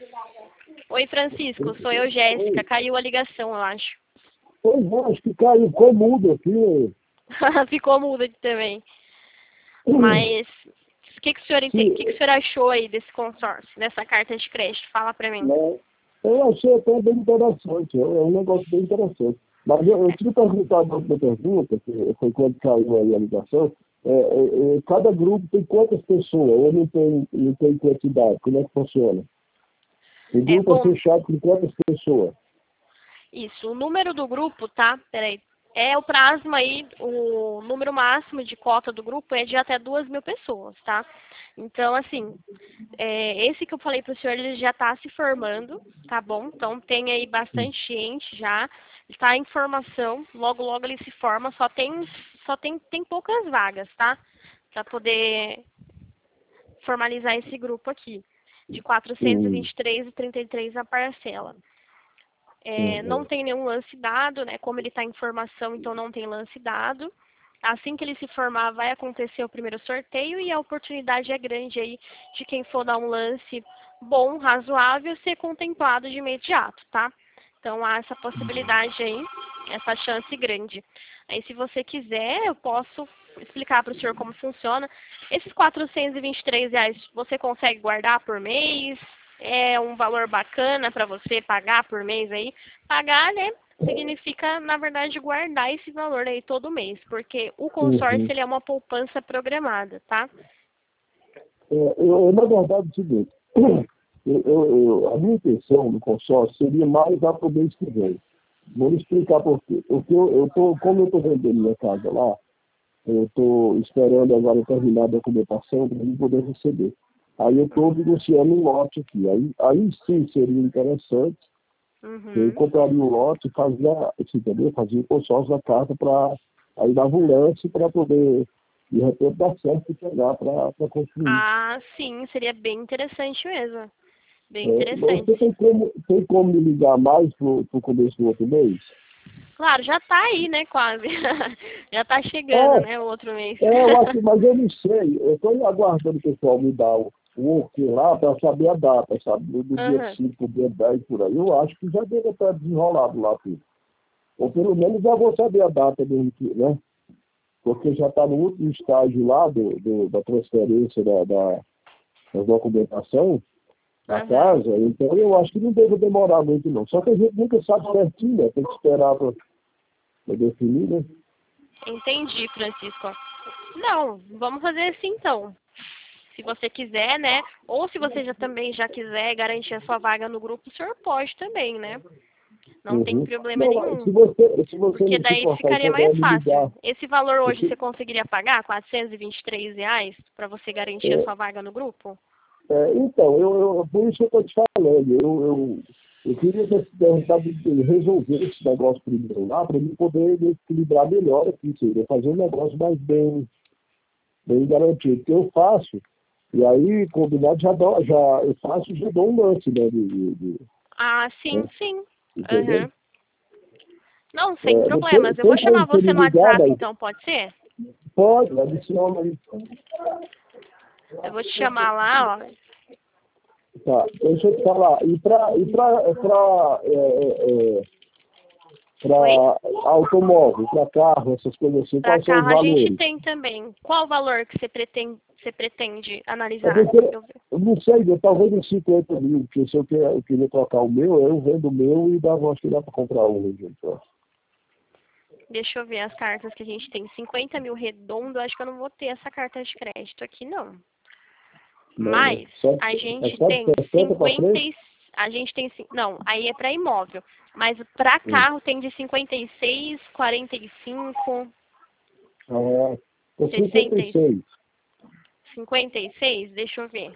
Oi, Francisco, sou eu, Jéssica. Caiu a ligação, eu acho. Pois é, acho que caiu, ficou mudo aqui. Ficou muda também. Mas o que o senhor entende? O que o senhor achou aí desse consórcio, dessa carta de crédito? Fala pra mim. Né? Eu achei até bem interessante, é um negócio bem interessante. Mas eu tinha perguntado outra pergunta, que foi quando caiu aí a ligação, cada grupo tem quantas pessoas? Ou não tem quantidade? Como é que funciona? O grupo é Bom, fechado com quantas pessoas? isso. O número do grupo, tá? Peraí. É o prazo aí, o número máximo de cota do grupo é de até 2.000 pessoas, tá? Então, assim, esse que eu falei para o senhor, ele já está se formando, tá bom? Então, tem aí bastante gente já, está em formação, logo, logo ele se forma, tem poucas vagas, tá? Para poder formalizar esse grupo aqui, de 423 e 33 a parcela. Não tem nenhum lance dado, né? Como ele está em formação, então não tem lance dado. Assim que ele se formar, vai acontecer o primeiro sorteio e a oportunidade é grande aí de quem for dar um lance bom, razoável, ser contemplado de imediato, tá? Então há essa possibilidade aí, essa chance grande. Aí se você quiser, eu posso explicar para o senhor como funciona. Esses R$ 423 você consegue guardar por mês? É um valor bacana para você pagar por mês aí? Pagar, né? Significa, na verdade, guardar esse valor aí todo mês, porque o consórcio ele é uma poupança programada, tá? Na verdade, é o seguinte, a minha intenção no consórcio seria mais lá para o mês que vem. Vou lhe explicar por quê. Porque como eu estou vendendo minha casa lá, eu estou esperando agora terminar a documentação para eu poder receber. Aí eu estou negociando um lote aqui. Aí sim seria interessante. Eu compraria um lote e fazia o consórcio da casa para aí dava um lance para poder, de repente, dar certo e pegar para construir. Ah, sim, seria bem interessante mesmo. Bem interessante. Você tem como me ligar mais para o começo do outro mês? Claro, já tá aí, né, quase. Já tá chegando, né, o outro mês. Eu acho, mas eu não sei. Eu estou aguardando o pessoal me dar o ok lá para saber a data, sabe? Do dia 5, dia 10, por aí. Eu acho que já deve estar desenrolado lá tudo. Ou pelo menos já vou saber a data mesmo, né? Porque já está no último estágio lá da transferência da documentação da casa. Então eu acho que não deve demorar muito, não. Só que a gente nunca sabe certinho, né? Tem que esperar para definir, né? Entendi, Francisco. Não, vamos fazer assim então. Se você quiser, né? Ou se você também já quiser garantir a sua vaga no grupo, o senhor pode também, né? Não tem problema nenhum. Se você Porque não se daí importar, ficaria puder mais me ligar. fácil. Esse valor hoje você conseguiria pagar? R$ 423 para você garantir a sua vaga no grupo? Então, por isso que eu estou te falando. Eu queria resolver esse negócio primeiro lá, para mim poder me equilibrar melhor aqui, seria fazer um negócio mais bem garantido. Porque eu faço, e aí, combinado, eu faço e já dou um lance, né? Ah, sim, Né? sim. Entendeu? Não, sem problemas. Eu vou Tem chamar como você você me no ligar, WhatsApp, daí? então, pode ser? Pode, adiciona aí. Eu vou te chamar lá, ó. Tá, deixa eu te falar. E para Oi? automóvel, para carro, essas coisas assim, Para quais são os carro a gente valores? tem também. Qual o valor que você pretende É analisar? porque, eu não sei, talvez uns 50 mil, porque se eu queria trocar o meu, eu vendo o meu e acho que dá para comprar um. Gente, ó. Deixa eu ver as cartas que a gente tem. 50 mil redondo, acho que eu não vou ter essa carta de crédito aqui, não. Não, Mas a gente só de tem 60 para 50 frente? a gente tem não, aí é para imóvel, mas para carro tem de 56, 45, Ah, é 60, 56. 56, deixa eu ver.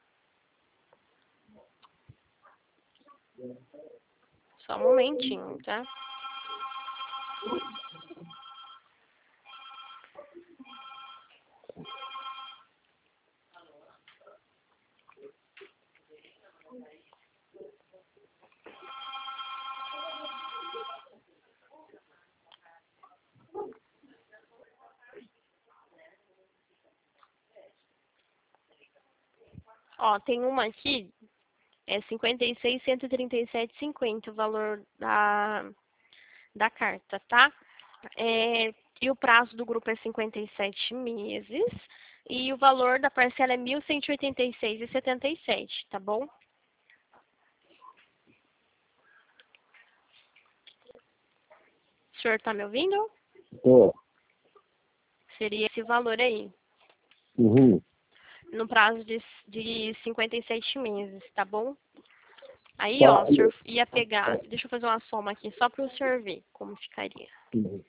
Só um momentinho, tá? Ó, tem uma aqui, É 56.137,50 o valor da carta, tá? E o prazo do grupo é 57 meses. E o valor da parcela é 1.186,77, tá bom? O senhor está me ouvindo? Seria esse valor aí. Uhum. No prazo de 57 meses, tá bom? Aí, Tá. ó, o senhor ia pegar... Deixa eu fazer uma soma aqui, só para o senhor ver como ficaria. Uhum.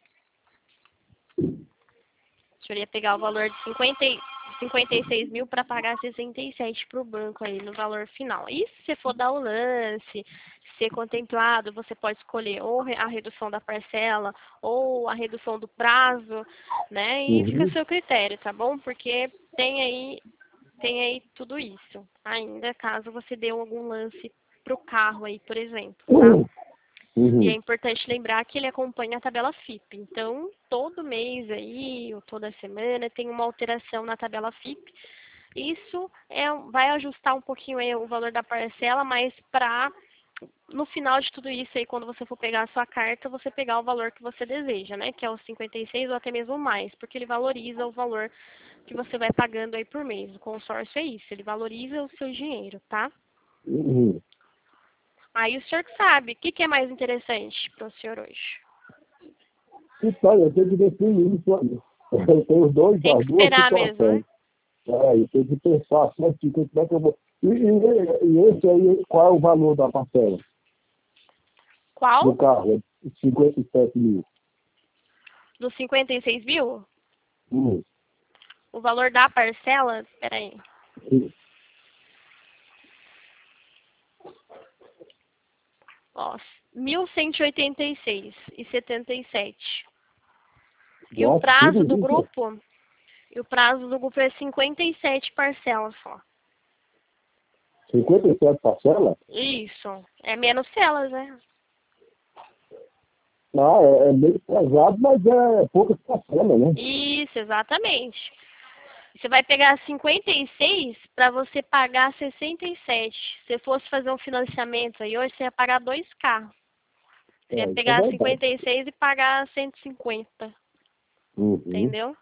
O senhor ia pegar o valor de 56 mil para pagar 67 para o banco aí no valor final. E se você for dar o lance, ser contemplado, você pode escolher ou a redução da parcela ou a redução do prazo, né? E fica a seu critério, tá bom? Porque tem aí tudo isso. Ainda caso você dê algum lance pro carro aí, por exemplo, tá? E é importante lembrar que ele acompanha a tabela FIP. Então, todo mês aí, ou toda semana, tem uma alteração na tabela FIP. Isso vai ajustar um pouquinho aí o valor da parcela, mas no final de tudo isso aí, quando você for pegar a sua carta, você pegar o valor que você deseja, né? Que é os 56 ou até mesmo mais, porque ele valoriza o valor que você vai pagando aí por mês. O consórcio é isso, ele valoriza o seu dinheiro, tá? Uhum. Aí o senhor que sabe, o que é mais interessante para o senhor hoje? Então, eu tenho que definir isso aí. Eu tenho as duas esperar mesmo, né? situações. Eu tenho que pensar certinho como é que eu vou. E esse aí, qual é o valor da parcela? Qual? Do carro? 57 mil. Dos 56 mil? Uhum. O valor da parcela? Peraí. Ó, 1.186,77. E o Nossa, prazo tudo do isso? grupo? E o prazo do grupo é 57 parcelas só. 57 parcelas? Isso. É menos celas, né? Não, é meio pesado, mas é poucas parcelas, né? Isso, exatamente. Você vai pegar 56 para você pagar 67. Se fosse fazer um financiamento aí hoje, você ia pagar 2 carros. Você ia Isso é pegar verdade. 56 e pagar 150. Uhum. Entendeu?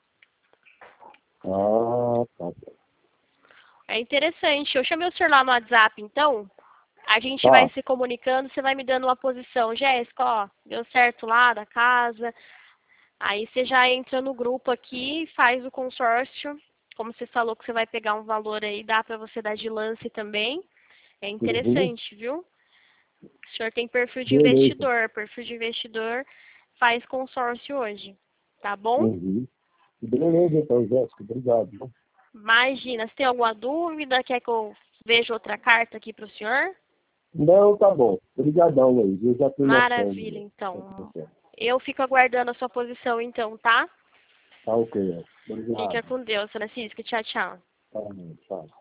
Ah, tá. É interessante. Eu chamei o senhor lá no WhatsApp, então. A gente Tá. vai se comunicando, você vai me dando uma posição. Jéssica, ó, deu certo lá da casa. Aí você já entra no grupo aqui, faz o consórcio. Como você falou que você vai pegar um valor aí, dá para você dar de lance também. É interessante, viu? O senhor tem perfil de Beleza. investidor. Perfil de investidor faz consórcio hoje. Tá bom? Uhum. Beleza, então, Jéssica. Obrigado. Viu? Imagina, se tem alguma dúvida, quer que eu veja outra carta aqui para o senhor? Não, tá bom. Obrigadão, Luiz. Eu já tenho noção. Maravilha, então. Eu fico aguardando a sua posição, então, tá? Tá ok. Fica Obrigado. com Deus, Francisco. Tchau, tchau. Tá, tchau.